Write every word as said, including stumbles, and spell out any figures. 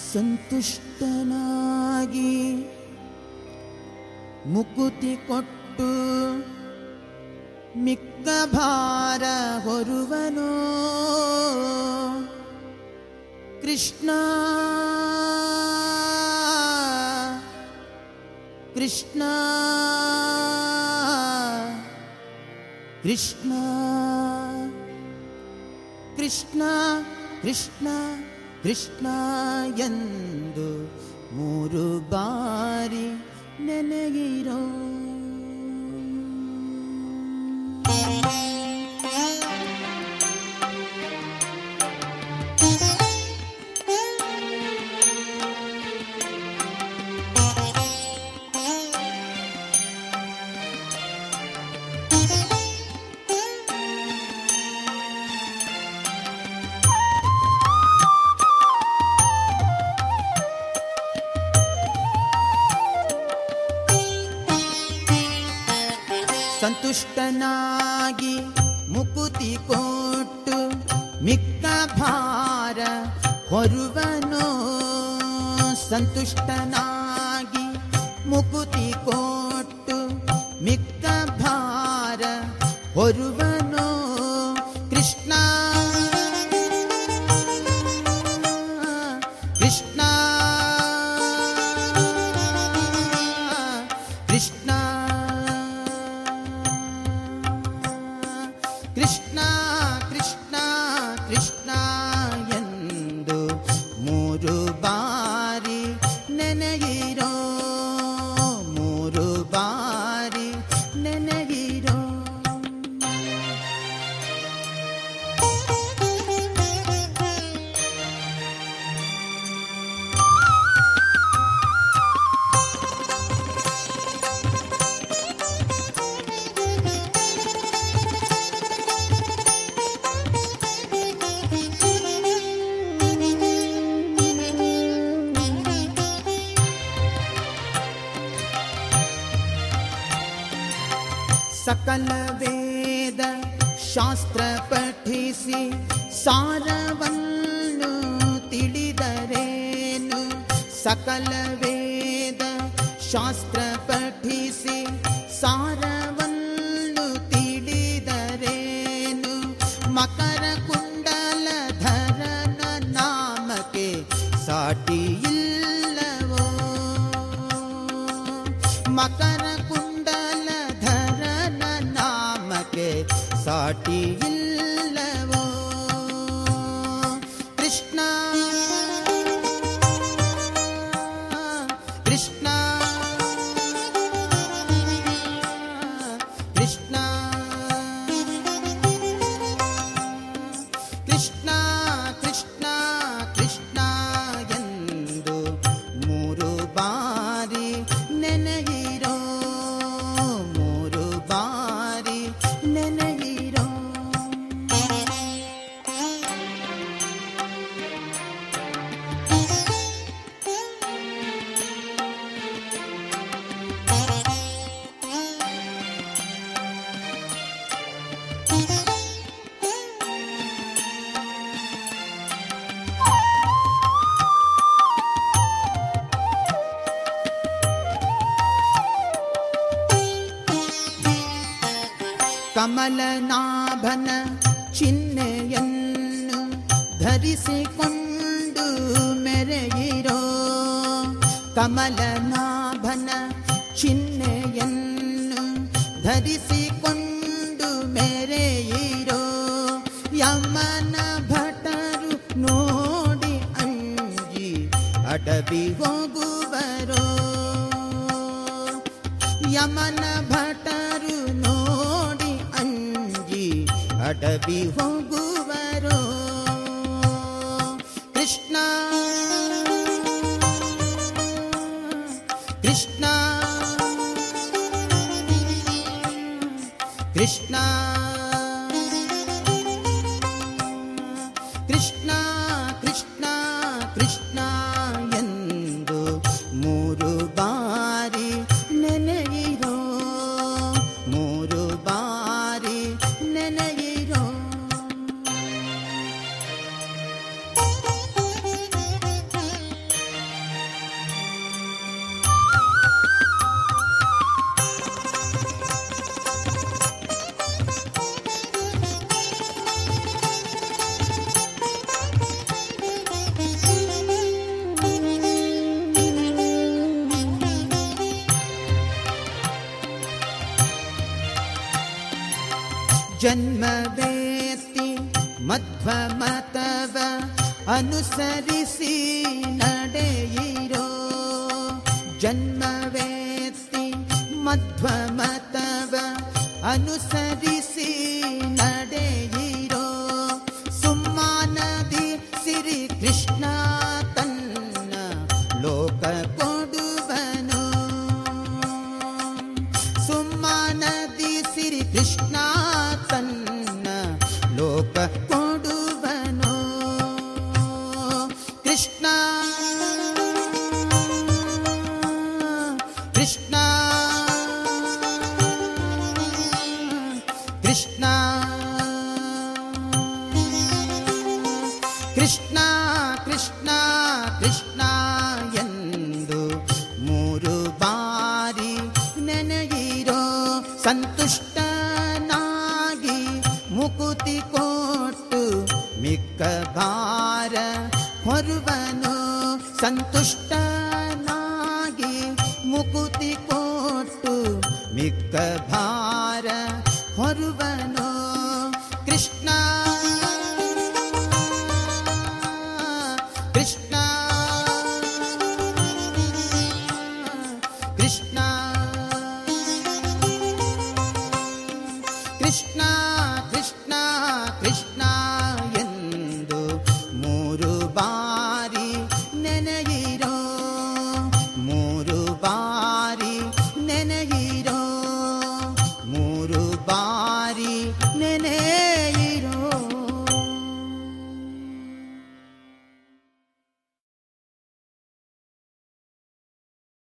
ಸಂತುಷ್ಟನಾಗಿ ಮುಕುತಿ ಕೊಟ್ಟು ಮಿಕ್ಕ ಭಾರ ಹೊರುವನೋ ಕೃಷ್ಣ ಕೃಷ್ಣ ಕೃಷ್ಣ ಕೃಷ್ಣ ಕೃಷ್ಣ ಕೃಷ್ಣ ಎಂದು ಮೂರು ಬಾರಿ ನೆನೆಗಿರೋ. ಸಂತುಷ್ಟನಾಗಿ ಮುಕುತಿ ಕೊಟ್ಟು ಮಿಕ್ಕ ಭಾರ ಹೊರುವನೋ ಸಂತುಷ್ಟನಾಗಿ ಮುಕುತಿ ಕೊಟ್ಟು ಮಿಕ್ಕ ಭಾರ ಹೊರುವನೋ ಕೃಷ್ಣ ಕೃಷ್ಣ ಕೃಷ್ಣ ಕೃಷ್ಣ ಕೃಷ್ಣ ಕೃಷ್ಣ ಎಂದು ಮೂರು ಬಾರಿ ನೆನೆಗಿರೋ ಮೂರು ಬಾರಿ ನೆನೆಗಿರೋ. ಸಕಲ ವೇದ ಶಾಸ್ತ್ರ ಪಠಿಸಿ ಸಾರವನ್ನು ತಿಳಿದರೇನು ಸಕಲ ವೇದ ಶಾಸ್ತ್ರ ಪಠಿಸಿ ಸಾರವನ್ನು ತಿಳಿದರೇನು ಮಕರ ಕುಂಡಲಧರನ ನಾಮಕ್ಕೆ ಸಾಟಿ ಇಲ್ಲವೋ ಮಕರ ಸಾಟಿ ಇಲ್ಲವೋ ಕೃಷ್ಣ ಕೃಷ್ಣ ಕೃಷ್ಣ ಕೃಷ್ಣ ಕೃಷ್ಣ ಕೃಷ್ಣ ಎಂದು ಮೂರು ಬಾರಿ ನೆನೆಗಿರೋ ಮೂರು ಬಾರಿ ನೆನೆಗಿರೋ. ಕಮಲನಾಭನ ಚಿಹ್ನೆಯನ್ನು ಧರಿಸಿಕೊಂಡು ಮೆರೆಯಿರೋ ಕಮಲನಾಭನ ಚಿಹ್ನೆಯನ್ನು ಧರಿಸಿಕೊಂಡು ಮೆರೆಯಿರೋ ಯಮನ ಭಟರು ನೋಡಿ ಅಂಜಿ ಅಡವಿ ಹೋಗುವರೋ ಯಮನ ಭಟರು ನೋಡಿ ಅಂಜಿ ಅಡವಿ ಹೋಗುವರೋ ಕೃಷ್ಣ ಕೃಷ್ಣ ಕೃಷ್ಣ ಕೃಷ್ಣ ಕೃಷ್ಣ ಕೃಷ್ಣ ಎಂದು ಮೂರು ಬಾರಿ ನೆನೆಯಿರೋ ಮೂರು ಬಾರಿ ನೆನೆಯಿರೋ. ಜನ್ಮವೇತ್ತಿ ಮಧ್ವಮತವ ಅನುಸರಿಸಿ ನಡೆಯಿರೋ. ಜನ್ಮವೇತ್ತಿ ಮಧ್ವಮತವ ಅನುಸರಿಸಿ ನಡೆಯಿರೋ. ಸುಮ್ಮಾನದಿ ಸಿರಿ ಕೃಷ್ಣ ತನ್ನ ಲೋಕ ಕೊಡುವನು. ಸುಮ್ಮಾನದಿ ಸಿರಿ ಕೃಷ್ಣ ತನ್ನ ಲೋಕ ಕೊಡುವನು. ಕೃಷ್ಣ ಕೃಷ್ಣ ಕೃಷ್ಣ ಕೃಷ್ಣ ಕೃಷ್ಣ ಕೃಷ್ಣ ಎಂದು ಮೂರು ಬಾರಿ ನೆನೆಯಿರೋ. ಸಂತುಷ್ಟನಾಗಿ ಮುಕುತಿ ಕೊಟ್ಟು ಮಿಕ್ಕ ಭಾರ ಹೊರುವನು. ಸಂತುಷ್ಟನಾಗಿ ಮುಕುತಿ ಕೊಟ್ಟು ಮಿಕ್ಕ ಭಾರ ಹೊರುವನು. ಕೃಷ್ಣ